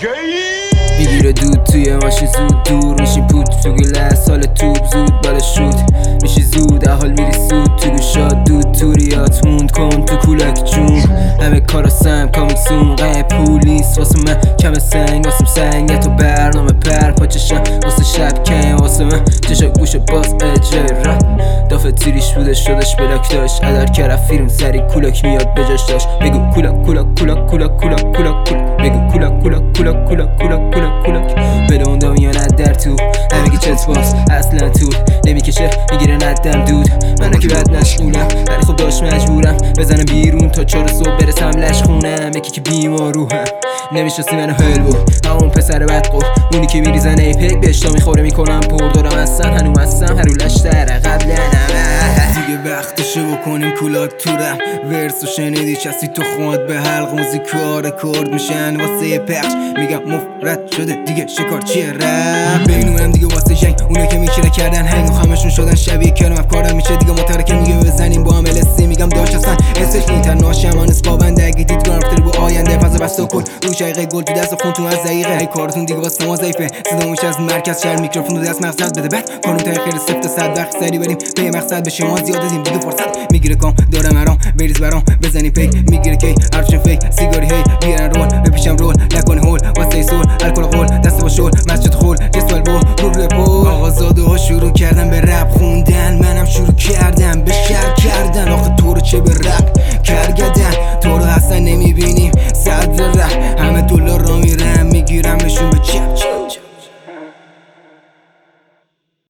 میگیره دود توی ماشین زود دور میشیم پود تو گله سال توب زود بالا شود میشی زود احال میری سود تو گوشات دود توریات موند کن تو کولک جون همه کاراسم کامیکسون قیم پولیس واسه من کم سنگ واسم سنگ تو برنامه پر پاچشم واسه شب کم واسه من چشا گوش باز اجرای رپ دافه تیریش بوده شدش بلاک داشت ادر کرد فیلم سری کولاک میاد بجاش داشت بگو کولاک کولاک کولاک کولاک کولاک کولاک بگو کولاک کولاک کولاک کولاک کولاک کولاک کولاک بده اون دامیانت در تو نمیگی چت باز اصلا طول نمیکشه میگیره ندم دود منو که بد نشونم ولی خب داشت مجبورم بزنم بیرون تا 4 صبح برسم لش خونم یکی که بیمار روحم نمیشناسی منو هلبو همون پسر بدقو اونی که میریزن ایپک بهشتا میخوره میکنم پر دارم هستم هنوم هستم هرولش در قبل دیگه وقتشو بکنیم کولاک تورم ورسو شنیدی چستی تو خواد به حلق موزیکا رکورد میشن واسه پخش میگم مفرد شده دیگه شکار چیه رپ بینونم دیگه واسه جنگ اونا که میشه کردن هنگ و خمشون شدن شبیه کلم افکارم میشه دیگه مترکه میگه بزنیم با هم LSC میگم داشت اصلا اسش اینترناشنال اسپابنده اگه دید گرفتر بو آینده پس بسته کن رو شقیقه گل تو دست خونتون از دقیقه ای کارتون دیگه واسه ما ضعیفه صدا میشه از مرکز شهر میکروفون رو دست مقصد بده بعد کارون تاخیر سفت صد وقت سری بریم پی مقصد بشه ما زیاد دیم دیگه فرصت میگیره کام دارم مرام بریز برام بزنی پیک میگیره کی هرچه فیک سیگاری هی بیارن رول بپیشم رول نکنی هول واسه سول الکل قول دست با شول مسجد خول جسوال بو رو پول آقازاده ها شروع کردن به رپ خوندن منم شروع کردم به شر کردن آخه تو رو چه به رپ کرگدن